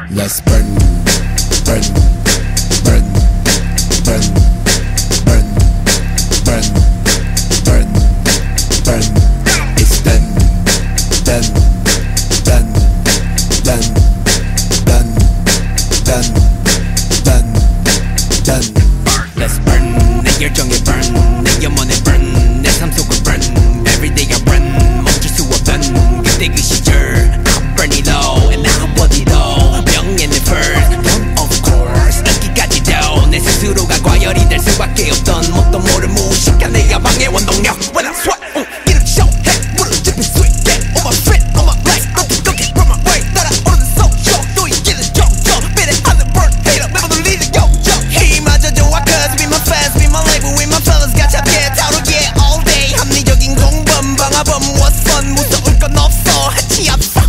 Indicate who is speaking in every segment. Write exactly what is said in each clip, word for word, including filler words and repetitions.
Speaker 1: Let's burn, burn, burn, burn, burn, burn, burn, burn. It's done, done, done, done, done, done, done, done. Let's burn, 내 열정에 burn, 내 영혼에 burn, 내 삶 속을 burn. Everyday I run, 멈출 수 없던 그때 그 시절. I'm burning low and I'm body low. 명예는 first, one of course. 인기까지도 내 스스로가 과열이 될 수밖에 없던 뭣도 모를 무식한 내 야망의 원동력. When I sweat, uh, 이름 쇼해 무릎 sweet, get on my feet, on my legs. 넌 두껍게 run my way 따라오르는 소쇼. 또 이기는 정적 비례하는 bird hater 매번 울리는 영적. 힘마저 좋아 cause be my fans, be my label, with my fellas 가차게 타오르게 all day. 합리적인 공범 방화범 what's fun 무서울 건 없어 해치 앞서.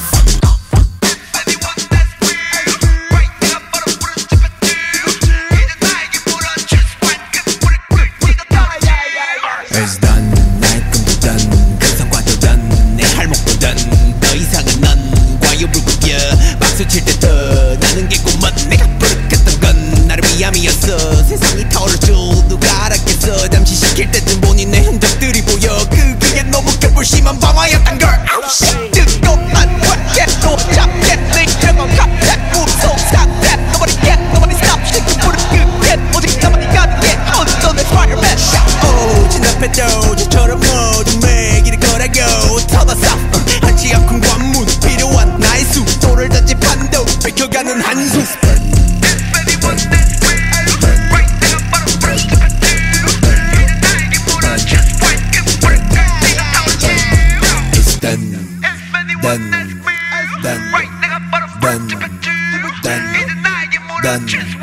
Speaker 1: It's done, 나의 꿈도 done, 그 성과도 done, 내 할목도 done. 더 이상은 넌 과유불급이야. 박수 칠 때 더 나는 게 꿈은 내가 부르겠던 건 나를 위함이었어. 세상이 타오를 줄 누가 알았겠어. 잠시 시킬 때쯤 보니 내 흔적들이 보여. 그게 너무 급불심한 방화였단 걸. Oh shit, 뜨겁만 확겠고 잡게 내 결과 갑작 무서운 상태. Nobody get, nobody stop, 시kin 불을 끄게 오직 나만이 가능해. 어떤 내 Spider-Man shot. Oh 진압해도 저처럼 모든 매기를 걸어고 터졌어. 한치 앞큰 관문 필요한 나의 수도를 던진 판도 뺏겨가는 한숨. It's done, done, done, done, done, done.